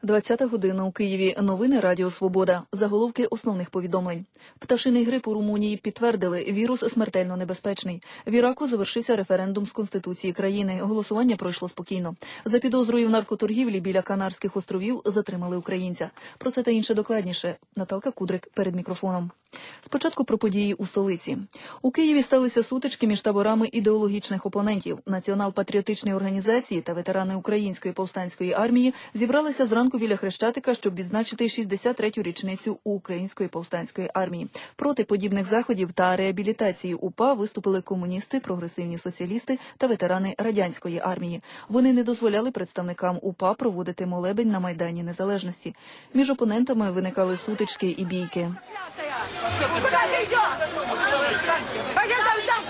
20 година у Києві. Новини Радіо Свобода. Заголовки основних повідомлень. Пташиний грип у Румунії підтвердили. Вірус смертельно небезпечний. В Іраку завершився референдум з Конституції країни. Голосування пройшло спокійно. За підозрою в наркоторгівлі біля Канарських островів затримали українця. Про це та інше докладніше. Наталка Кудрик перед мікрофоном. Спочатку про події у столиці. У Києві сталися сутички між таборами ідеологічних опонентів. Націонал-патріотичні організації та ветерани Української повстанської армії зібралися зранку біля Хрещатика, щоб відзначити 63-ю річницю Української повстанської армії. Проти подібних заходів та реабілітації УПА виступили комуністи, прогресивні соціалісти та ветерани Радянської армії. Вони не дозволяли представникам УПА проводити молебень на Майдані Незалежності. Між опонентами виникали сутички і бійки. Куда ты идешь? Пойдем там,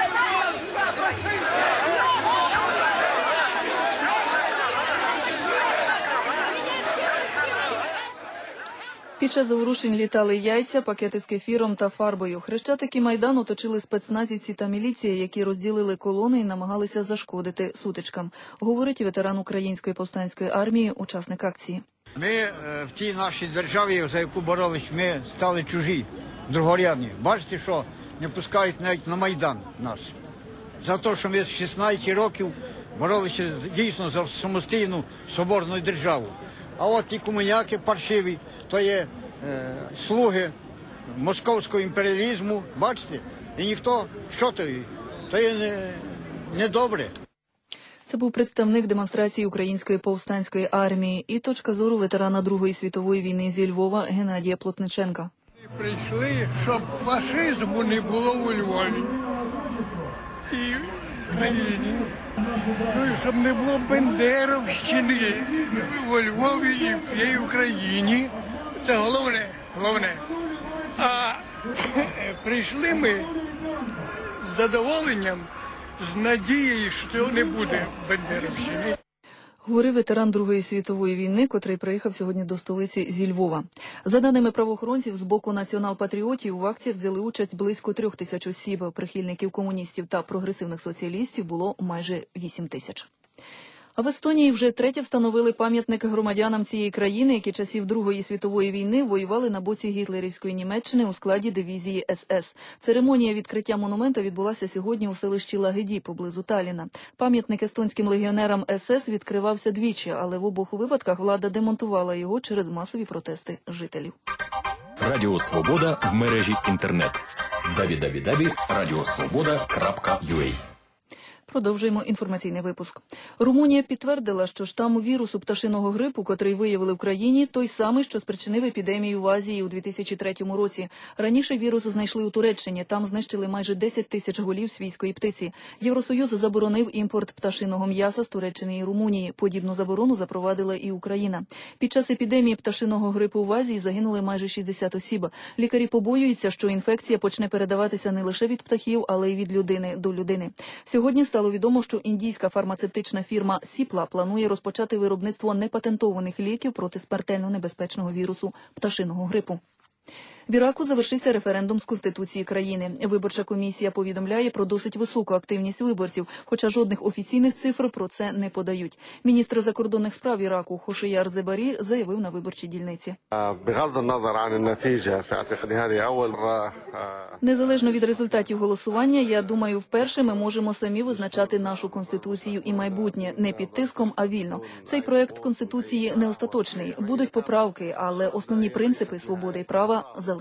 Під час заворушень літали яйця, пакети з кефіром та фарбою. Хрещатики Майдану оточили спецназівці та міліція, які розділили колони і намагалися зашкодити сутичкам, говорить ветеран Української повстанської армії, учасник акції. Ми в тій нашій державі, за яку боролись, ми стали чужі, другорядні. Бачите, що не пускають навіть на Майдан нас. За те, що ми з 16 років боролися дійсно за самостійну соборну державу. А от ті комуняки паршиві, то є слуги московського імперіалізму, бачите? І ніхто, що то є недобре. Це був представник демонстрації Української повстанської армії і точка зору ветерана Другої світової війни зі Львова Геннадія Плотниченка. Прийшли, щоб фашизму не було у Львові і в країні. Ну і щоб не було бендеровщини у Львові і в всій Україні. Це головне. А прийшли ми з задоволенням, з надією, що цього не буде бендеровщини. Говорив ветеран Другої світової війни, котрий приїхав сьогодні до столиці зі Львова. За даними правоохоронців, з боку націонал-патріотів в акціях взяли участь близько 3000 осіб. Прихильників комуністів та прогресивних соціалістів було майже 8000. А в Естонії вже третє встановили пам'ятник громадянам цієї країни, які часів Другої світової війни воювали на боці гітлерівської Німеччини у складі дивізії СС. Церемонія відкриття монумента відбулася сьогодні у селищі Лагеді поблизу Талліна. Пам'ятник естонським легіонерам СС відкривався двічі, але в обох випадках влада демонтувала його через масові протести жителів. Радіо Свобода в мережі інтернет. www.radiosvoboda.ua. Продовжуємо інформаційний випуск. Румунія підтвердила, що штам вірусу пташиного грипу, котрий виявили в країні, той самий, що спричинив епідемію в Азії у 2003 році. Раніше вірус знайшли у Туреччині. Там знищили майже 10 тисяч голів свійської птиці. Євросоюз заборонив імпорт пташиного м'яса з Туреччини і Румунії. Подібну заборону запровадила і Україна. Під час епідемії пташиного грипу в Азії загинули майже 60 осіб. Лікарі побоюються, що інфекція почне передаватися не лише від птахів, але й від людини до людини. Сьогодні стало відомо, що індійська фармацевтична фірма Сіпла планує розпочати виробництво непатентованих ліків проти смертельно небезпечного вірусу пташиного грипу. В Іраку завершився референдум з Конституції країни. Виборча комісія повідомляє про досить високу активність виборців, хоча жодних офіційних цифр про це не подають. Міністр закордонних справ Іраку Хошияр Зебарі заявив на виборчій дільниці. Незалежно від результатів голосування, я думаю, вперше ми можемо самі визначати нашу Конституцію і майбутнє. Не під тиском, а вільно. Цей проект Конституції не остаточний. Будуть поправки, але основні принципи свободи і права залишаться.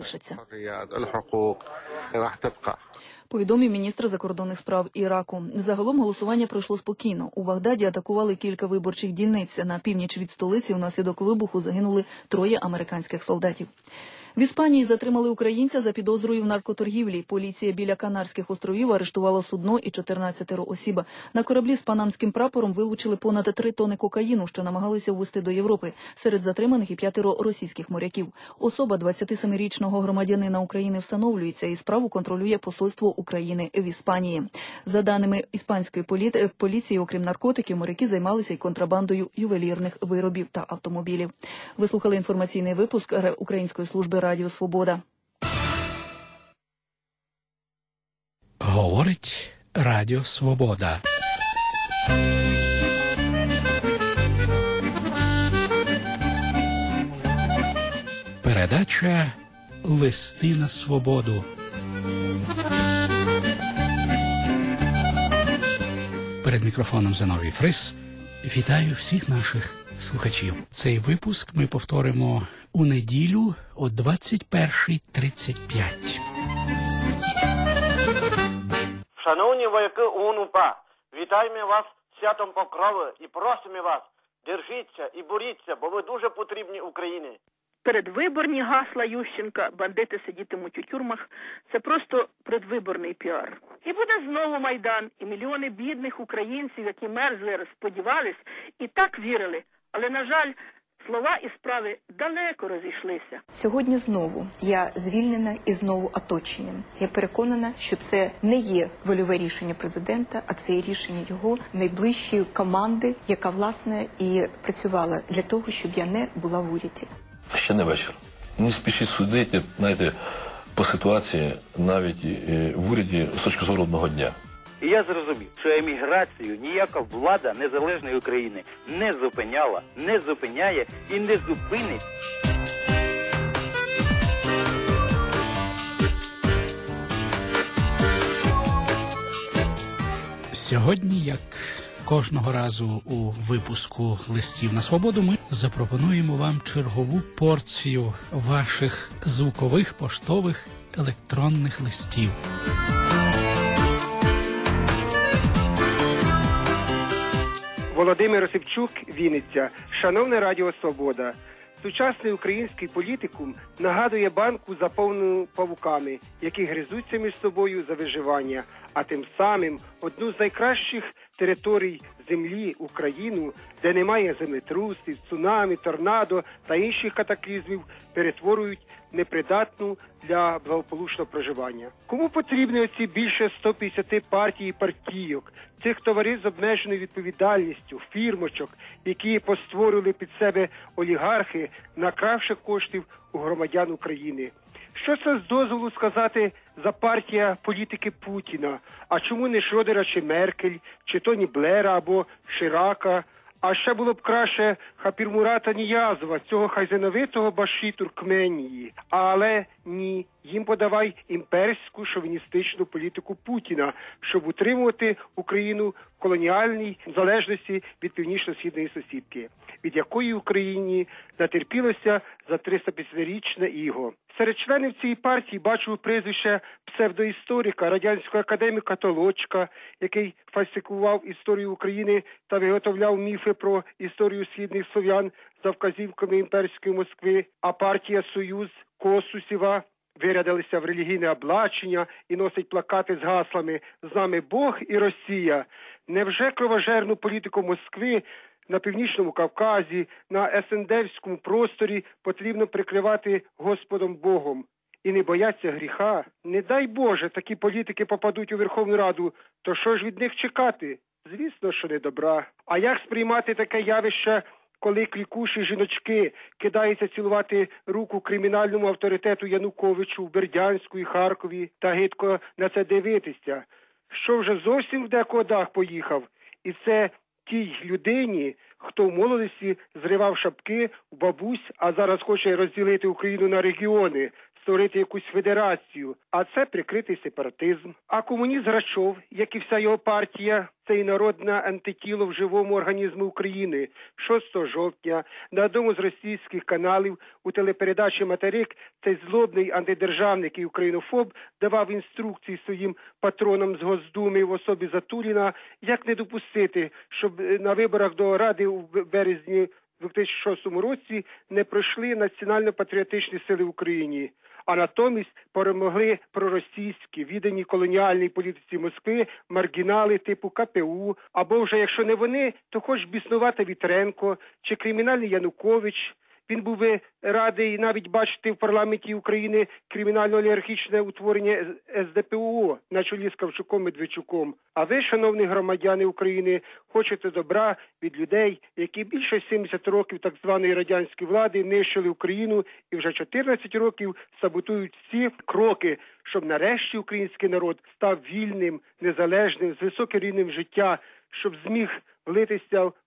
Повідомив міністр закордонних справ Іраку. Загалом голосування пройшло спокійно. У Багдаді атакували кілька виборчих дільниць. На північ від столиці внаслідок вибуху загинули 3 американських солдатів. В Іспанії затримали українця за підозрою в наркоторгівлі. Поліція біля Канарських островів арештувала судно і 14 осіб. На кораблі з панамським прапором вилучили понад 3 тони кокаїну, що намагалися ввезти до Європи. Серед затриманих і 5 російських моряків. Особа 27-річного громадянина України встановлюється і справу контролює посольство України в Іспанії. За даними іспанської поліції, окрім наркотиків, моряки займалися й контрабандою ювелірних виробів та автомобілів. Ви слухали інформаційний випуск Української служби Радіо Свобода. Говорить Радіо Свобода. Передача «Листи на свободу». Перед мікрофоном Зиновій Фрис. Вітаю всіх наших слухачів. Цей випуск ми повторимо у неділю о 21:35. Шановні вояки ОУН-УПА, вітаємо вас з святом Покрови і просимо вас, держіться і боріться, бо ви дуже потрібні Україні. Передвиборні гасла Ющенка «Бандити сидітимуть у тюрмах» – це просто предвиборний піар. І буде знову Майдан, і мільйони бідних українців, які мерзли, сподівались і так вірили. Але, на жаль, слова і справи далеко розійшлися. Сьогодні знову я звільнена і знову оточенням. Я переконана, що це не є вольове рішення президента, а це є рішення його найближчої команди, яка, власне, і працювала для того, щоб я не була в уряді. Ще не вечір. Не спішіть судити, знаєте, по ситуації навіть в уряді з точки зору одного дня. І я зрозумів, що еміграцію ніяка влада незалежної України не зупиняла, не зупиняє і не зупинить. Сьогодні, як кожного разу у випуску «Листів на свободу», ми запропонуємо вам чергову порцію ваших звукових, поштових, електронних листів. Володимир Осипчук, Вінниця. Шановне Радіо Свобода. Сучасний український політикум нагадує банку, заповнену павуками, які гризуться між собою за виживання, а тим самим одну з найкращих територій землі, Україну, де немає землетрусів, цунамі, торнадо та інших катаклізмів, перетворюють непридатну для благополучного проживання. Кому потрібні оці більше 150 партій і партійок, цих товариств з обмеженою відповідальністю, фірмочок, які постворювали під себе олігархи, накравши коштів у громадян України? Що це з дозволу сказати за партія політики Путіна? А чому не Шрёдера чи Меркель, чи Тоні Блера або Ширака? А ще було б краще Хапірмурата Ніязова, цього хайзеновитого баші Туркменії. Але ні, їм подавай імперську шовіністичну політику Путіна, щоб утримувати Україну в колоніальній залежності від північно-східної сусідки, від якої Україні натерпілося за 350-річне іго. Серед членів цієї партії бачу прізвище псевдоісторика, радянського академіка Толочка, який фальсифікував історію України та виготовляв міфи про історію східних слов'ян за вказівками імперської Москви, а партія «Союз» Косусєва вирядилися в релігійне облачення і носить плакати з гаслами «З нами Бог і Росія». Невже кровожерну політику Москви на Північному Кавказі, на СНДівському просторі потрібно прикривати Господом Богом? І не бояться гріха? Не дай Боже, такі політики попадуть у Верховну Раду, то що ж від них чекати? Звісно, що не добра. А як сприймати таке явище, коли клікуші жіночки кидаються цілувати руку кримінальному авторитету Януковичу в Бердянську і Харкові, та гидко на це дивитися? Що вже зовсім в декого дах поїхав? І це тій людині, хто в молодості зривав шапки в бабусь, а зараз хоче розділити Україну на регіони, створити якусь федерацію, а це прикритий сепаратизм. А комуніст Грачов, як і вся його партія, це і народне антитіло в живому організмі України. 6 жовтня на одному з російських каналів у телепередачі «Материк» цей злобний антидержавник і українофоб давав інструкції своїм патронам з Госдуми в особі Затуліна, як не допустити, щоб на виборах до Ради у березні 2006 році не пройшли національно-патріотичні сили в Україні, а натомість перемогли проросійські, віддані колоніальній політиці Москви, маргінали типу КПУ, або вже якщо не вони, то хоч біснувата Вітренко чи кримінальний Янукович. Він був би радий навіть бачити в парламенті України кримінально-олігархічне утворення СДПУ на чолі з Кравчуком Медведчуком. А ви, шановні громадяни України, хочете добра від людей, які більше 70 років так званої радянської влади нищили Україну і вже 14 років саботують всі кроки, щоб нарешті український народ став вільним, незалежним, з високим рівнем життя, щоб зміг влитися в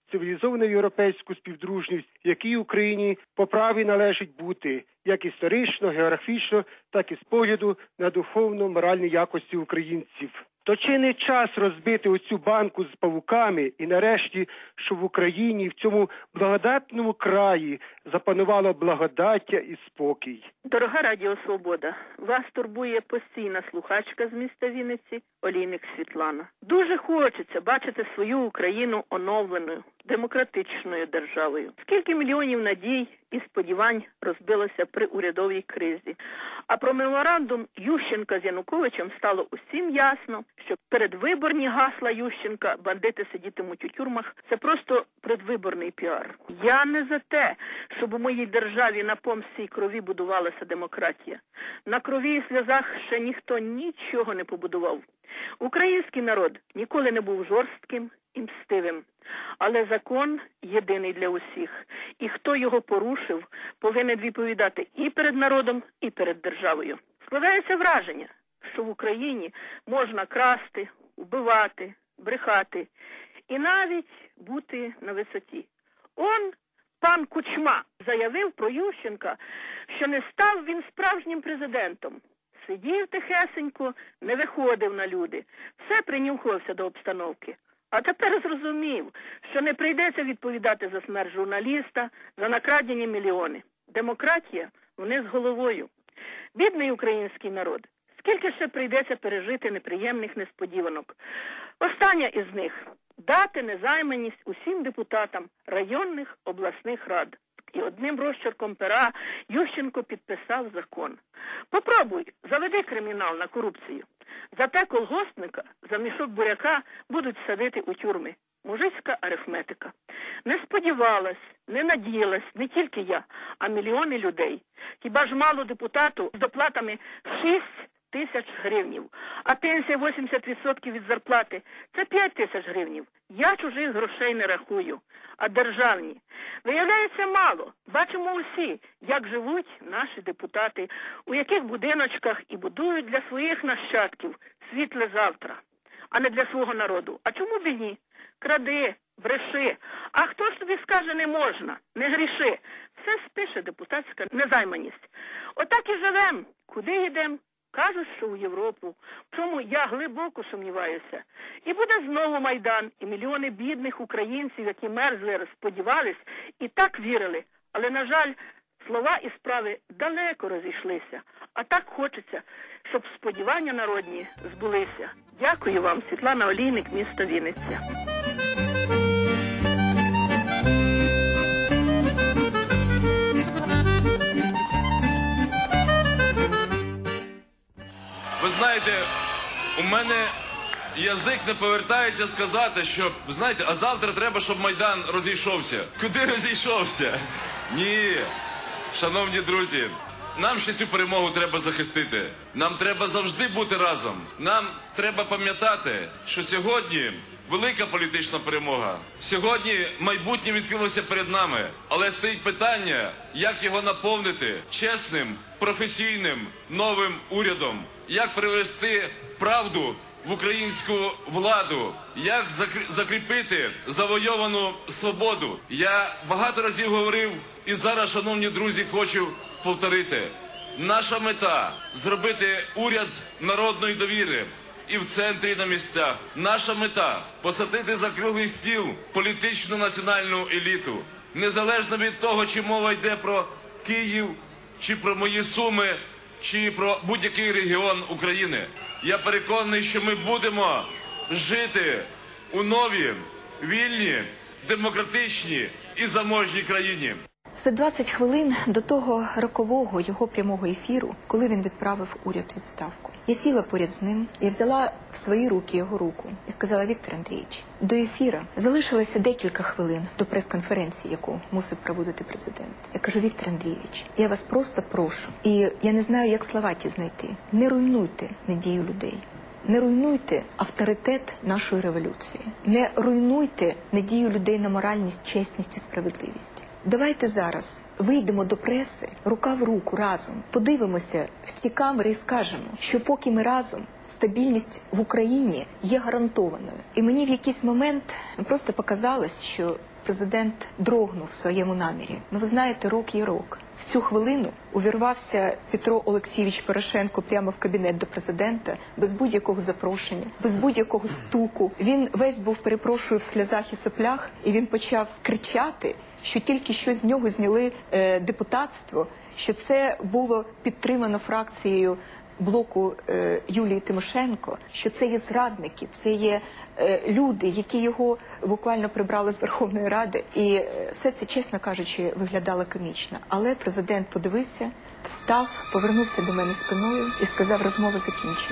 цивілізовану європейську співдружність, якій Україні по праві належить бути, як історично, географічно, так і з погляду на духовно-моральні якості українців. То чи не час розбити оцю банку з павуками і нарешті, щоб в Україні, в цьому благодатному краї запанувало благодаття і спокій? Дорога Радіо Свобода, вас турбує постійна слухачка з міста Вінниці Олійник Світлана. Дуже хочеться бачити свою Україну оновленою, демократичною державою. Скільки мільйонів надій і сподівань розбилося при урядовій кризі. А про меморандум Ющенка з Януковичем стало усім ясно, що передвиборні гасла Ющенка «бандити сидітимуть у тюрмах» – це просто предвиборний піар. Я не за те, щоб у моїй державі на помсті й крові будувалася демократія. На крові і сльозах ще ніхто нічого не побудував. Український народ ніколи не був жорстким і мстивим. Але закон єдиний для усіх. І хто його порушив, повинен відповідати і перед народом, і перед державою. Складається враження, що в Україні можна красти, вбивати, брехати і навіть бути на висоті. Он пан Кучма заявив про Ющенка, що не став він справжнім президентом. Сидів тихесенько, не виходив на люди, все принюхувався до обстановки. А тепер зрозумів, що не прийдеться відповідати за смерть журналіста, за накрадені мільйони. Демократія вниз головою. Бідний український народ. Скільки ще прийдеться пережити неприємних несподіванок. Остання із них – дати незайманість усім депутатам районних обласних рад. І одним розчерком пера Ющенко підписав закон. Попробуй, заведи кримінал на корупцію. Зате колгоспника за мішок буряка будуть садити у тюрми. Мужицька арифметика. Не сподівалась, не надіялась не тільки я, а мільйони людей. Хіба ж мало депутату з доплатами 6 тисяч гривнів, а пенсія 80% від зарплати – це 5 тисяч гривнів. Я чужих грошей не рахую, а державні. Виявляється, мало. Бачимо усі, як живуть наші депутати, у яких будиночках і будують для своїх нащадків світле завтра, а не для свого народу. А чому б і ні? Кради, бреши. А хто ж тобі скаже не можна, не гріши? Все спише депутатська незайманість. Отак і живем. Куди йдемо? Кажуть, що у Європу, в чому я глибоко сумніваюся. І буде знову Майдан, і мільйони бідних українців, які мерзли, сподівались і так вірили. Але, на жаль, слова і справи далеко розійшлися. А так хочеться, щоб сподівання народні збулися. Дякую вам, Світлана Олійник, місто Вінниця. Ви знаєте, у мене язик не повертається сказати, що, знаєте, а завтра треба, щоб Майдан розійшовся. Куди розійшовся? Ні, шановні друзі, нам ще цю перемогу треба захистити. Нам треба завжди бути разом. Нам треба пам'ятати, що сьогодні велика політична перемога. Сьогодні майбутнє відкрилося перед нами. Але стоїть питання, як його наповнити чесним, професійним, новим урядом. Як привести правду в українську владу, як закріпити завойовану свободу. Я багато разів говорив і зараз, шановні друзі, хочу повторити. Наша мета – зробити уряд народної довіри і в центрі, і на місцях. Наша мета – посадити за круглий стіл політичну національну еліту. Незалежно від того, чи мова йде про Київ, чи про мої Суми, чи про будь-який регіон України. Я переконаний, що ми будемо жити у новій, вільній, демократичній і заможній країні. За 20 хвилин до того рокового його прямого ефіру, коли він відправив уряд у відставку, я сіла поряд з ним, я взяла в свої руки його руку і сказала: Віктор Андрійович, до ефіру залишилося декілька хвилин до прес-конференції, яку мусив проводити президент. Я кажу: Віктор Андрійович, я вас просто прошу, і я не знаю, як слова ті знайти. Не руйнуйте надію людей. Не руйнуйте авторитет нашої революції. Не руйнуйте надію людей на моральність, чесність і справедливість. Давайте зараз вийдемо до преси рука в руку разом, подивимося в ці камери і скажемо, що поки ми разом, стабільність в Україні є гарантованою. І мені в якийсь момент просто показалось, що президент дрогнув в своєму намірі. Ну, ви знаєте, рок є рок. В цю хвилину увірвався Петро Олексійович Порошенко прямо в кабінет до президента, без будь-якого запрошення, без будь-якого стуку. Він весь був, перепрошую, в сльозах і соплях, і він почав кричати, що тільки що з нього зняли депутатство, що це було підтримано фракцією блоку Юлії Тимошенко, що це є зрадники, це є люди, які його буквально прибрали з Верховної Ради. І все це, чесно кажучи, виглядало комічно. Але президент подивився, встав, повернувся до мене спиною і сказав: розмова закінчена.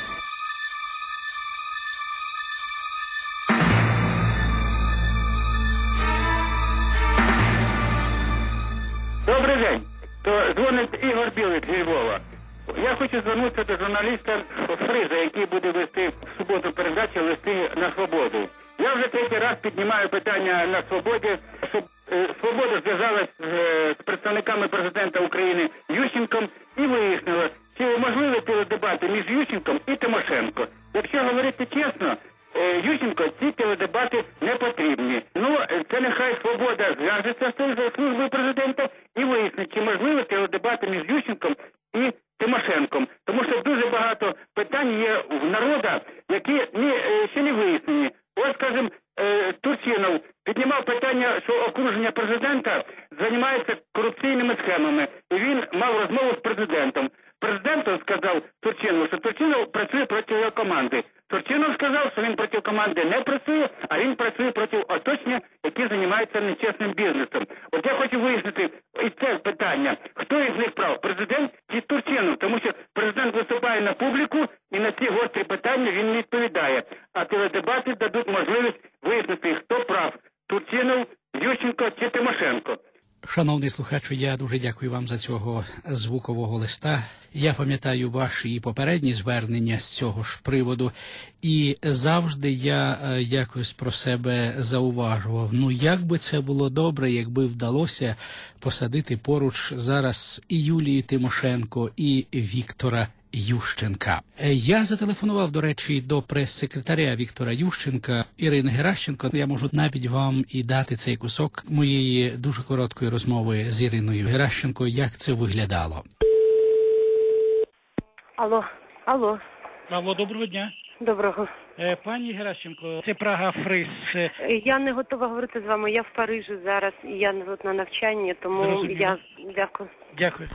Добрий день. То дзвонить Ігор Білик зі Львова. Я хочу звернутися до журналіста Фриза, який буде вести в суботу передачу «Листи на свободу». Я вже третій раз піднімаю питання на свободі, щоб свобода зв'язалась з представниками президента України Ющенком і вияснила, чи можливі теледебати між Ющенком і Тимошенко. Якщо говорити чесно, Ющенко ці теледебати не потрібні. Ну, це нехай свобода зв'яжеться з службою президента і вияснить, чи можливі теледебати між Ющенком і Тимошенком. Тому що дуже багато питань є в народа, які ще не вияснені. Ось, скажімо, Турчинов піднімав питання, що окруження президента займається корупційними схемами. І він мав розмову з президентом. Президент сказав Турчинову, що Турчинов працює проти його команди. Турчинов сказав, що він проти команди не працює, а він працює проти оточення, яке займається нечесним бізнесом. От я хочу вияснити і це питання. Хто із них прав? Президент чи Турчинов? Тому що президент виступає на публіку і на ці гострі питання він не відповідає. А теледебати дадуть можливість вияснити, хто прав. Турчинов, Ющенко чи Тимошенко. Шановний слухачу, я дуже дякую вам за цього звукового листа. Я пам'ятаю ваші попередні звернення з цього ж приводу, і завжди я якось про себе зауважував. Ну, як би це було добре, якби вдалося посадити поруч зараз і Юлії Тимошенко, і Віктора Ющенка. Я зателефонував, до речі, до прес-секретаря Віктора Ющенка Ірини Геращенко. Я можу навіть вам і дати цей кусок моєї дуже короткої розмови з Іриною Геращенко, як це виглядало. Алло. Алло, доброго дня. Доброго. Пані Геращенко, це Прага Фриз. Я не готова говорити з вами. Я в Парижі зараз, і я на навчанні, тому Зрозуміло. я дякую. Дякую.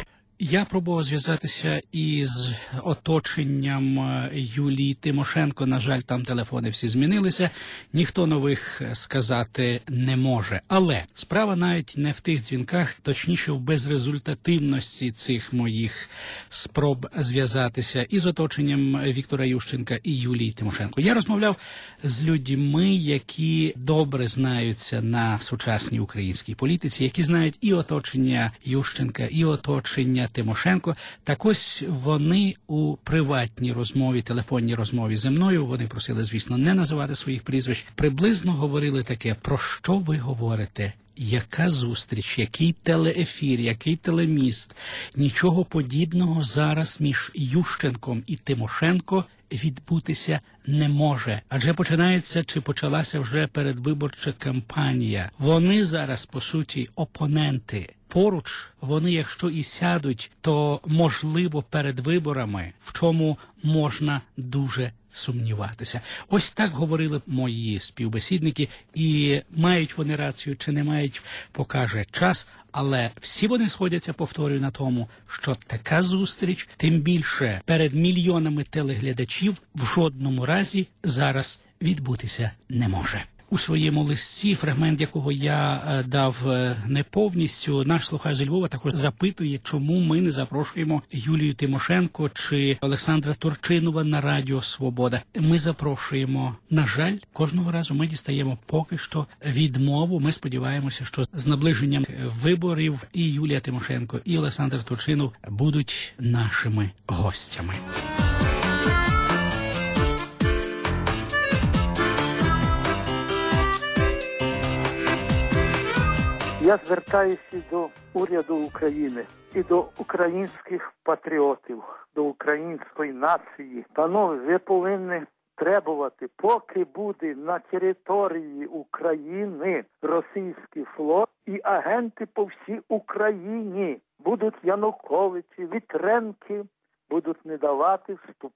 Я пробував зв'язатися із оточенням Юлії Тимошенко. На жаль, там телефони всі змінилися. Ніхто нових сказати не може. Але справа навіть не в тих дзвінках, точніше в безрезультативності цих моїх спроб зв'язатися із оточенням Віктора Ющенка і Юлії Тимошенко. Я розмовляв з людьми, які добре знаються на сучасній українській політиці, які знають і оточення Ющенка, і оточення Тимошенко. Так ось вони у приватній розмові, телефонній розмові зі мною, вони просили, звісно, не називати своїх прізвищ, приблизно говорили таке: про що ви говорите? Яка зустріч, який телеефір, який телеміст? Нічого подібного зараз між Ющенком і Тимошенко відбутися не може. Адже починається чи почалася вже передвиборча кампанія. Вони зараз, по суті, опоненти. Поруч вони, якщо і сядуть, то, можливо, перед виборами, в чому можна дуже сумніватися. Ось так говорили мої співбесідники, і мають вони рацію чи не мають, покаже час, але всі вони сходяться, повторюю, на тому, що така зустріч, тим більше перед мільйонами телеглядачів, в жодному разі зараз відбутися не може. У своєму листі, фрагмент якого я дав не повністю, наш слухач зі Львова також запитує, чому ми не запрошуємо Юлію Тимошенко чи Олександра Турчинова на Радіо Свобода. Ми запрошуємо. На жаль, кожного разу ми дістаємо поки що відмову. Ми сподіваємося, що з наближенням виборів і Юлія Тимошенко, і Олександр Турчинов будуть нашими гостями. Я звертаюся до уряду України і до українських патріотів, до української нації. Панове, ви повинні требувати, поки буде на території України російський флот і агенти по всій Україні, будуть Януковичі, Вітренки, будуть не давати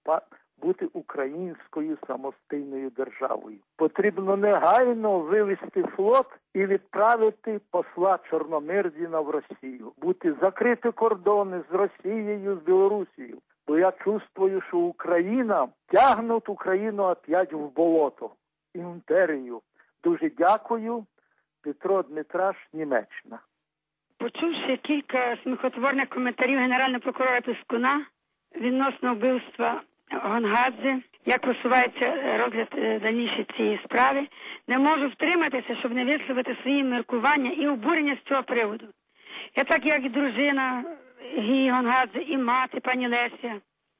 бути українською самостійною державою. Потрібно негайно вивести флот і відправити посла Чорномирдіна в Росію. Бути закриті кордони з Росією, з Білорусією. Бо я чувствую, що Україна тягнуть Україну опять в болото, імперію. Дуже дякую. Петро Дмитраш, Німеччина. Почувши кілька сміхотворних коментарів генерального прокурора Піскуна відносно вбивства Гонгадзе, як просувається розгляд дальнішої цієї справи, не можу втриматися, щоб не висловити свої міркування і обурення з цього приводу. Я так, як і дружина Гії Гонгадзе, і мати пані Леся,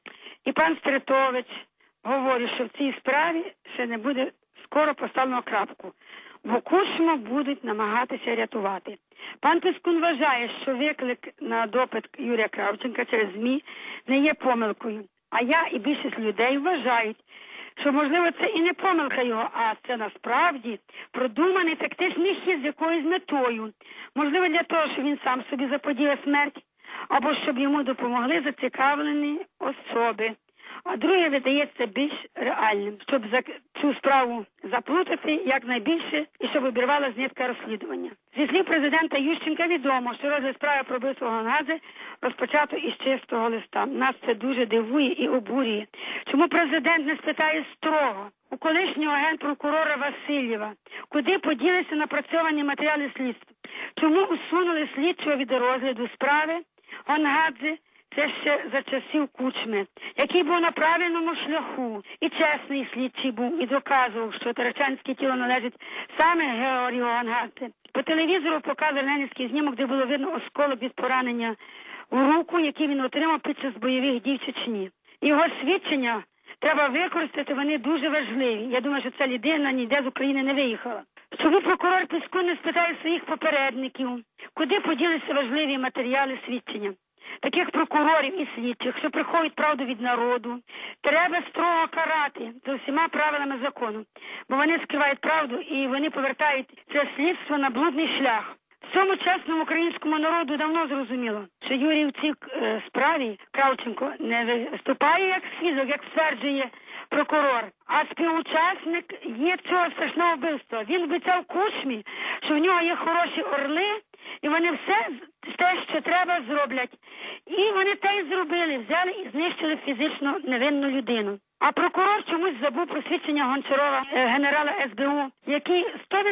і пан Стритович, говорю, що в цій справі ще не буде скоро поставлено крапку, бо Кучму будуть намагатися рятувати. Пан Піскун вважає, що виклик на допит Юрія Кравченка через ЗМІ не є помилкою. А я і більшість людей вважають, що, можливо, це і не помилка його, а це насправді продуманий тактичний хід з якоюсь метою. Можливо, для того, щоб він сам собі заподіяв смерть, або щоб йому допомогли зацікавлені особи. А друге видається більш реальним, щоб цю справу заплутати якнайбільше і щоб обірвалася нитка розслідування. Зі слів президента Ющенка відомо, що розгляд справи про вбивство Гонгадзе розпочато із чистого листа. Нас це дуже дивує і обурює. Чому президент не спитає строго у колишнього генпрокурора Васильєва, куди поділися напрацьовані матеріали слідства? Чому усунули слідчого від розгляду справи Гонгадзе? Це ще за часів Кучми, який був на правильному шляху. І чесний слідчий був, і доказував, що тарачанське тіло належить саме Георгію Гонгадзе. По телевізору показував ленінський знімок, де було видно осколок від поранення у руку, який він отримав під час бойових дій в Чечні. Його свідчення треба використати, вони дуже важливі. Я думаю, що ця людина ніде з України не виїхала. Чому прокурор Піскун не спитає своїх попередників, куди поділися важливі матеріали свідчення? Таких прокурорів і слідчих, що приховують правду від народу, треба строго карати за всіма правилами закону, бо вони скривають правду і вони повертають це слідство на блудний шлях. Всьому чесному українському народу давно зрозуміло, що Юрій в цій справі Кравченко не виступає як свідок, як стверджує прокурор, а співучасник є цього страшного вбивства. Він обіцяв Кучмі, що в нього є хороші орли, і вони все те, що треба, зроблять. І вони те й зробили, взяли і знищили фізично невинну людину. А прокурор чомусь забув про свідчення Гончарова, генерала СБУ, який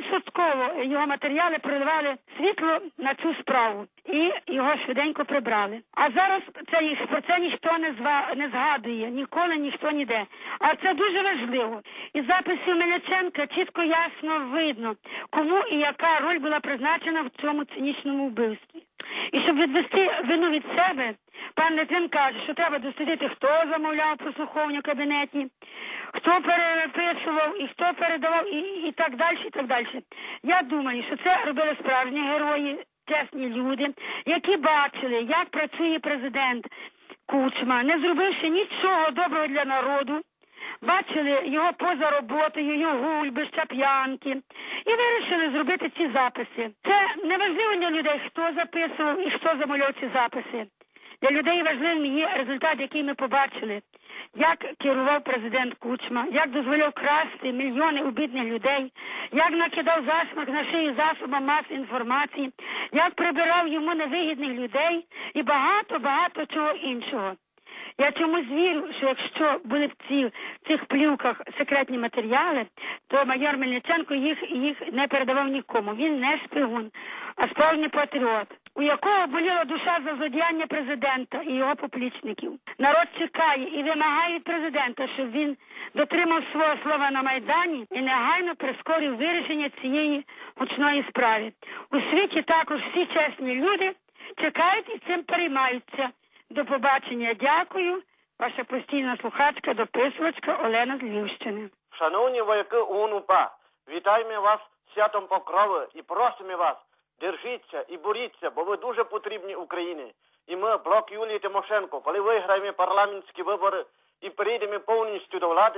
100% його матеріали проливали світло на цю справу. І його швиденько прибрали. А зараз про це ніхто не згадує, ніколи ніхто ніде. А це дуже важливо. Із записів Мельниченка чітко ясно видно, кому і яка роль була призначена в цьому цинічному вбивстві. І щоб відвести вину від себе, пан Литвин каже, що треба дослідити, хто замовляв прослуховування в кабінеті, хто переписував і хто передавав і так далі, і так далі. Я думаю, що це робили справжні герої, чесні люди, які бачили, як працює президент Кучма, не зробивши нічого доброго для народу, бачили його поза роботою, його гульби, щап'янки, і вирішили зробити ці записи. Це не важливо для людей, хто записував і хто замовляв ці записи. Для людей важливим є результат, який ми побачили. Як керував президент Кучма, як дозволяв красти мільйони убитних людей, як накидав засмак на шию засобам масової інформації, як прибирав йому невигідних людей і багато чого іншого. Я чомусь вірю, що якщо були в цих плівках секретні матеріали, то майор Мельниченко їх не передавав нікому. Він не шпигун, а справжній патріот, у якого боліла душа за злодіяння президента і його поплічників. Народ чекає і вимагає від президента, щоб він дотримав свого слова на Майдані і негайно прискорив вирішення цієї гучної справи. У світі також всі чесні люди чекають і цим переймаються. До побачення. Дякую. Ваша постійна слухачка, дописувачка Олена з Львівщини. Шановні вояки ОУН-УПА, вітаємо вас з святом Покрови і просимо вас, держіться і боріться, бо ви дуже потрібні Україні. І ми, блок Юлії Тимошенко, коли виграємо парламентські вибори і прийдемо повністю до влади,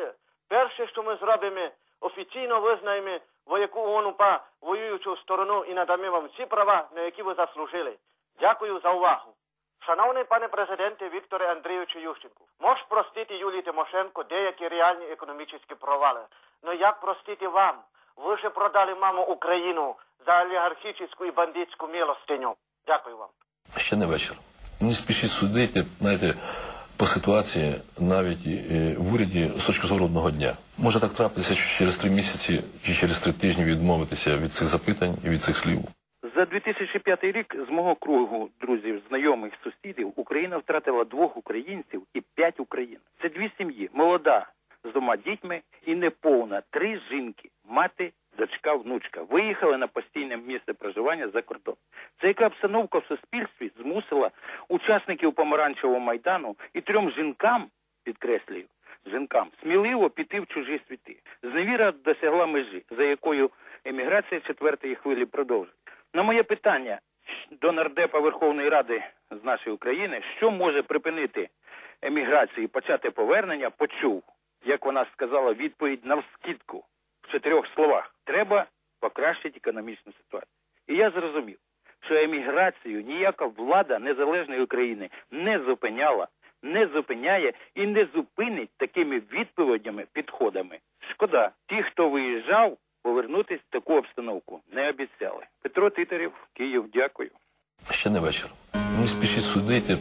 Перше, що ми зробимо, офіційно визнаємо вояку ООН-УПА воюючу сторону і надамо вам всі права, на які ви заслужили. Дякую за увагу. Шановний пане президенте Вікторе Андрійовичу Ющенку, можеш простити Юлії Тимошенко деякі реальні економічні провали. Но як простити вам? Ви ж продали маму Україну за олігархічну і бандитську милостиню. Дякую вам. Ще не вечір. Не спішіть судити, знаєте, по ситуації навіть в уряді з точки зору одного дня. Може так трапитися, що через 3 місяці чи через 3 тижні відмовитися від цих запитань і від цих слів. За 2005 рік з мого кругу друзів, знайомих, сусідів Україна втратила 2 українців і 5 українок. Це 2 сім'ї. Молода з 2 дітьми і неповна 3 жінки. Мати, дочка, внучка. Виїхали на постійне місце проживання за кордон. Це яка обстановка в суспільстві змусила учасників Помаранчевого Майдану і 3 жінкам, підкреслюю, жінкам, сміливо піти в чужі світи. Зневіра досягла межі, за якою еміграція 4-ї хвилі продовжує. На моє питання до нардепа Верховної Ради з нашої України, що може припинити еміграцію і почати повернення, почув, як вона сказала, відповідь навскидку в 4 словах. Треба покращити економічну ситуацію. І я зрозумів, що еміграцію ніяка влада незалежної України не зупиняла, не зупиняє і не зупинить такими відповідями, підходами. Шкода, ті, хто виїжджав, повернутись в таку обстановку не обіцяли. Петро Титарєв, Київ, дякую. Ще не вечір. Не спішіть судити.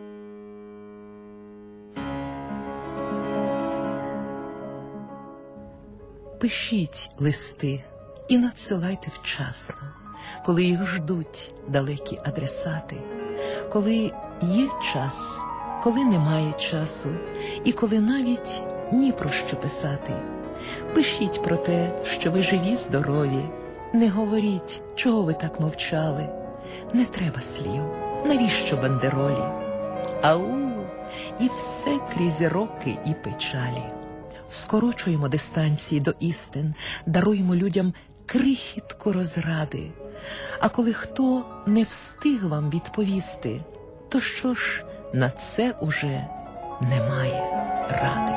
Пишіть листи і надсилайте вчасно, коли їх ждуть далекі адресати, коли є час, коли немає часу, і коли навіть ні про що писати. Пишіть про те, що ви живі, здорові. Не говоріть, чого ви так мовчали. Не треба слів, навіщо бандеролі? Ау, і все крізь роки і печалі. Скорочуємо дистанції до істин, даруємо людям крихітку розради. А коли хто не встиг вам відповісти, то що ж, на це уже немає ради.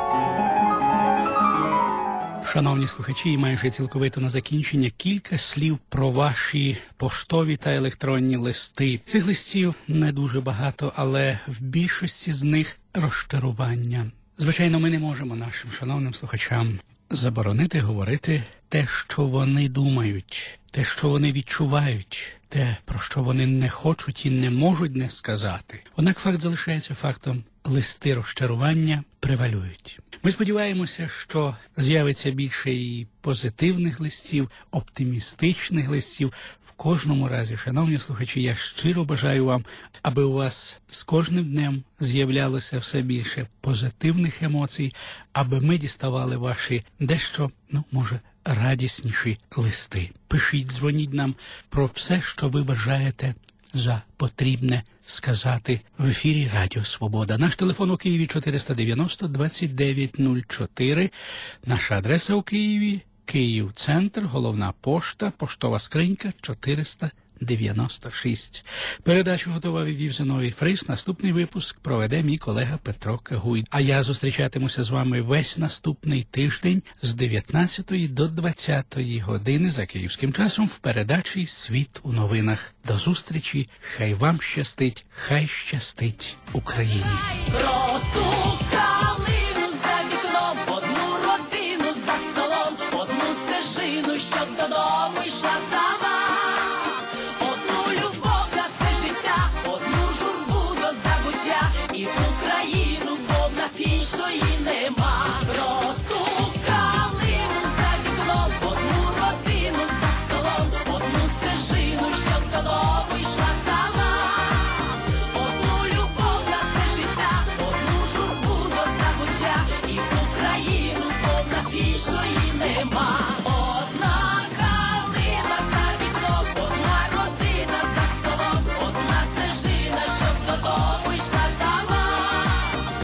Шановні слухачі, і майже цілковито на закінчення кілька слів про ваші поштові та електронні листи. Цих листів не дуже багато, але в більшості з них розчарування. Звичайно, ми не можемо нашим шановним слухачам заборонити говорити те, що вони думають, те, що вони відчувають, те, про що вони не хочуть і не можуть не сказати. Однак факт залишається фактом. Листи розчарування превалюють. Ми сподіваємося, що з'явиться більше і позитивних листів, оптимістичних листів. В кожному разі, шановні слухачі, я щиро бажаю вам, аби у вас з кожним днем з'являлося все більше позитивних емоцій, аби ми діставали ваші дещо, може, радісніші листи. Пишіть, дзвоніть нам про все, що ви бажаєте за потрібне сказати в ефірі Радіо Свобода. Наш телефон у Києві 490-2904. Наша адреса у Києві – Київ-Центр, головна пошта, поштова скринька 496. Передачу готував і вів Зиновій Фрис. Наступний випуск проведе мій колега Петро Кагуй. А я зустрічатимуся з вами весь наступний тиждень з 19 до 20 години за київським часом в передачі «Світ у новинах». До зустрічі. Хай вам щастить, хай щастить Україні. Щоб додому йшла сама, одну любов на все життя, одну журбу до забуття, і Україну, бо в нас іншої нема. Про ту калину за вікном, одну родину за столом, одну стежину, щоб додому йшла сама, одну любов на все життя, одну журбу до забуття, і Україну, бо в нас іншої нема.